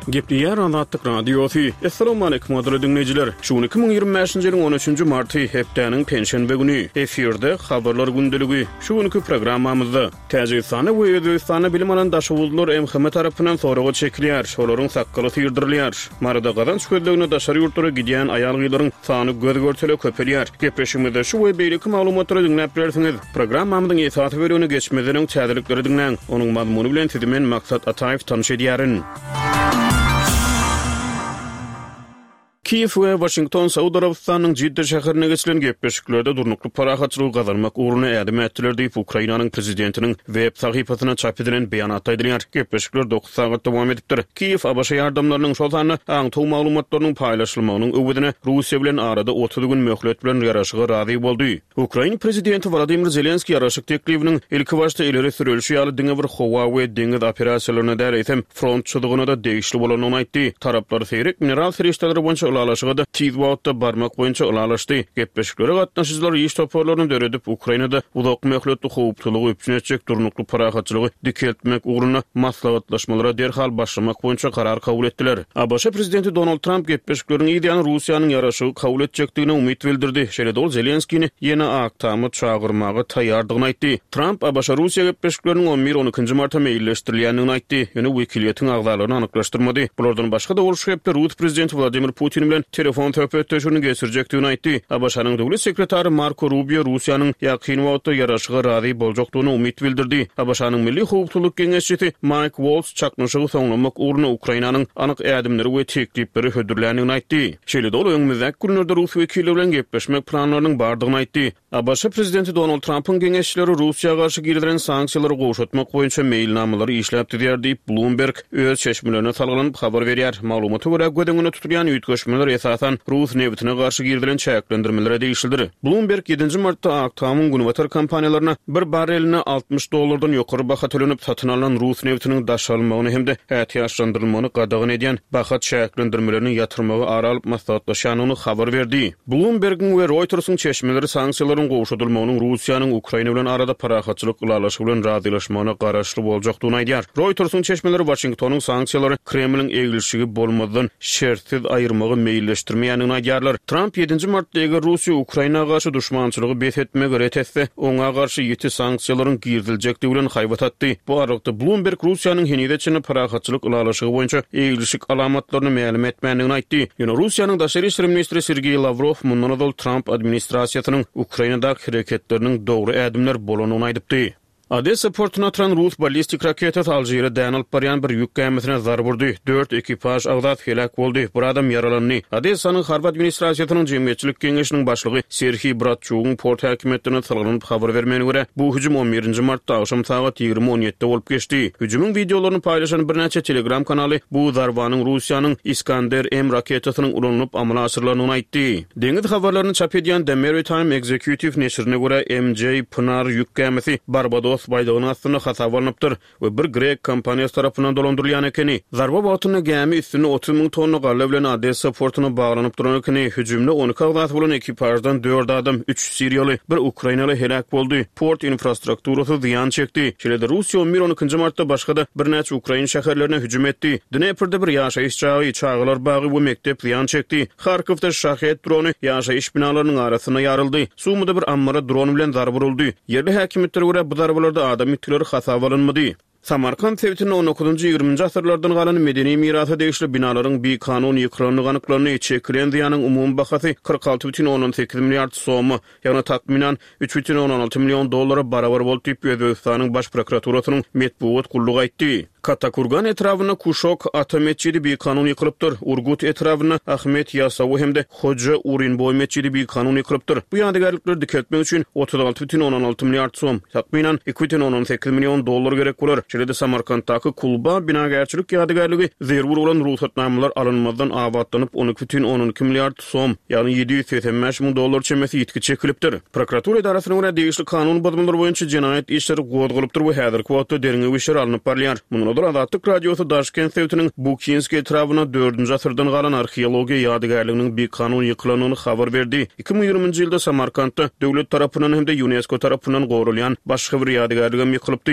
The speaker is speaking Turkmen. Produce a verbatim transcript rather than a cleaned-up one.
Gepli Anlattık radyosu. Assalamu alaykum adlı dinleyiciler. Şu iki bin yirmi beşinji ýylyň on üçünji marty hepdeniň penşenbe güni efirde habarlar gündeligi. Şu günkü programmamyzda Täjikistana we Özbekistana bilim alan daşawullar M H M tarapyndan soragy çekilýär. Olaryň sakkaly tyrdyrilýär. Marada gazanç gözlegine daşary ýurtlara gidýän aýal-gyýlaryň sany göz görtele köpelýär. Gepeşimizde şu we beýleki maglumatlary dinläp bersiňiz. Programmamyzyň esaty bölügine geçmeden täzelikleri dinleň. Onuň mazmuny bilen sizi men maksat Ataýew tanış edýärin. Kiev we Washington Saudi Arabistanyň Jidde şäherine geçilen gepleşiklerde durnukly parahatçylyk gazanmak uğruna ädim etdiler diýip Ukrainanyň prezidentiniň web sahypasyna çap edilen beýanat aýdylýar. Gepleşikler dokuz sagat dowam edipdir. Kiev A B Ş ýardamlarynyň şol sany aňtaw maglumatlarynyň paýlaşylmagynyň öwüdine Russiýa bilen arada otuz gün möhlet bilen ýaraşyga razy boldy. Ukraina prezidenti Vladimir Zelenski ýaraşyk teklifiniň ilki başda ileri sürülşi ýaly diňe bir howa we deňiz operasiýalaryna däretem frontçylygyna da degişli bolanyny aýtdy. Taraplar seýrek mineral serişdeleri boýunça ulaşıgada tiz wagtda barmak boýunça ulaşdy. Gepleşiklere gatnaşyjylar iş toparlaryny döredip Ukrainada uzak möhletli howpçylygy üçin etjek durnukly parahatçylygy dikeltmek uğruna maslahatlaşmalara derhal başlamak boýunça karar kabul etdiler. A B Ş prezidenti Donald Trump gepleşikleriň ideýany Russiýanyň ýaraşygy kabul etjekdigine umyt bildirdi. Şeýle ol Zelenskiňi ýene aktamy çağırmagy taýýardygyny aýtdy. Trump A B Ş Russiýa gepleşikleriniň on bir on ikinji martda meýilleşdirilýändigini aýtdy. Ýöne wekiliýetiň agzalaryny anyklaşdyrmady. Bulardan başga da ol şu hepde Rus prezidenti Vladimir Putin bilen telefon töhbetleşigini geçirjekdigini aýtdy. A B Ş'nyň döwlet sekretary Marco Rubio Russiýanyň ýakyn wagtda ýaraşyga razy boljakdygyny umyt bildirdi. A B Ş'nyň Milli Howpçylyk Geňeşçisi Mike Waltz çaknaşygy soňlamak uğruna Ukrainanyň anyk ädimleri we teklipleri hödürländigini aýtdy. Şeýle de ol öňümizde günlerde Rus wekilleri bilen gepleşmek planlarynyň bardygyny aýtdy. A B Ş prezidenti Donald Trump'ın geňeşçileri Russiýaga garşy girilen sanksiýalary goşatmak boýunça meýilnamaları işläp diýär diýip Bloomberg öz çeşmelerine salgynyp habar berýär. Maglumata görä gödeňine tutulýan ýetgeşmeler esasan Rus newtine garşy girilen çäklendirmelere değişildi. Bloomberg ýedinji martda aktamyň günwatar kompaniýalaryna bir barreline altmış dollardan ýokary baha tölenip satyn alan Rus newtiniň daşalmagyny hemde ähtiýaçlandyrylmagyny gadagyn edýän baha çäklendirmelerini ýatyrmagy ara alyp maslahatlaşýanyny habar berdi. Bloomberg'in we Reuters'ın çeşmeleri sanksiýalaryň goşatylmagynyň Russiýanyň Ukraina bilen arada parahatçylyk ulalaşy bilen razylaşmagyna garaşly boljakdygyny aýdýar. Reuters'ın çeşmeleri Washingtonyň sanksiýalary Kremliň egilşigi bolmadan şertsiz aýyrmagy meýilleşdirmeýänini aýdýarlar. Trump ýedinji martda eger Russiýa Ukrainaga garşy düşmançylygy bethetmek ret etse, oňa garşy ýeti sanksiýalaryň girdiljekligi bilen haýbat atdy. Bu arada Bloomberg Russiýanyň henideçini parahatçylyk ulalaşygy boýunça egilşik alamatlaryny ma'lum etmändigini aýtdy. Ýöne Russiýanyň daşary işler ministri Sergey Lavrov mundan öňe Trump administrasiýasynyň Ukrainadaky hereketleriniň dogry ädimler bolanyny aýdypdy. Odessa portuna oturan Rus ballistik raketa Aljeria dänilik barýan bir ýük gemisine zar burdy. dört ekipaj agzat helak boldy. Bir adam yaralandy. Odessanyň Harvard administrasiýasynyň jemgyýetçilik geňeşiniň başlygy Serhiy Bratçugyň port häkimetine salgynyp habar bermegine görä, bu hüjüm on birinji martda akşam saat ýigirmi on ýetide bolup geçdi. Hüjümüň videolaryny paýlaşan bir näçe Telegram kanaly bu zarbanyň Russiýanyň Iskander M raketasynyň ulanyp amala aşyrylanyny aýtdy. Deňiz habarlaryny çap edýän The Maritime Executive neşrine görä M J Pınar ýük gemisi Barbados baydagyny astyna hasap alınıpdyr we bir grek kompaniýasy tarapyndan dolandyrylýan ekeni. Zarba batyny gemi üstüne otuz ming tonna galla bilen Odessa portuna baglanyp duran ekeni. Hüjümde on iki agzat bolan ekipajdan dört adam, üç Siriýaly, bir Ukrainaly helak boldy. Port infrastrukturasy ziýan çekdi. Şeýle-de Russiýa on bir on ikinji martda başga da bir näçe Ukraina şäherlerine hüjüm etdi. Dneperde bir ýaşaýyş çagy, çağlar bagy we mektep ziýan çekdi. Harkowda şahet drony ýaşaýyş binalarynyň arasyna ýaryldy. Sumyda bir ammara dron bilen zarby uruldy. Yerli häkimetler görä bu zarbalarda adam itkileri hasap alınmadı. Samarkand sewtiniň on dokuzunji ýygrimiňji asyrlardan galan medeni mirasy degişli binalaryň bir kanun ýykranyny anyklaryny çekilen ziýanyň umumy bahasy kırk altı бүтүн onuň sekiz milliard somy, ýagny takminan üç бүтүn onuň alty million dollara barabar bolup diýip Özbekistanyň baş prokuraturasynyň metbuat gullugy aýtdy. Katakurgan etrawyna Kuşok Atametçili bir kanun ýykylypdyr. Urgut etrawyna Ahmet Yasawy hemde Hoca Urinboy metçili bir kanun ýykylypdyr. Bu ýadygarlykları dikeltmek üçin otuz altı бүтүn onuň alty milliard som, takminan iki бүтүn onuň sekiz million dollar gerek bolar. Şeýle-de Samarkanddaky Kulba binagerçilik ýadygarlygy zerwur bolan ruhsatnamalar alınmadan abatlanyp on iki бүтүn onuň iki milliard som, ýagny ýedi ýüz seksen beş ming dollar çemesi ýetki çekilipdir. Prokuratura idarasynyň görä degişli kanun bodumlary boýunça jinaýat işleri gozgulypdyr we häzirki wagtda deriňe işler alınıp barýar. Mundan Azatlyk radiosu Daşkent sewtiniň Bukinski etrawyna dördünji asyrdan galan arheologiýa ýadygarlygynyň bir kanun ýyklanyny habar berdi. iki bin ýygrimiňji ýylda Samarkandda döwlet tarapyndan hem de UNESCO tarapyndan gorulýan başga bir ýadygarlygy ýykylypdy.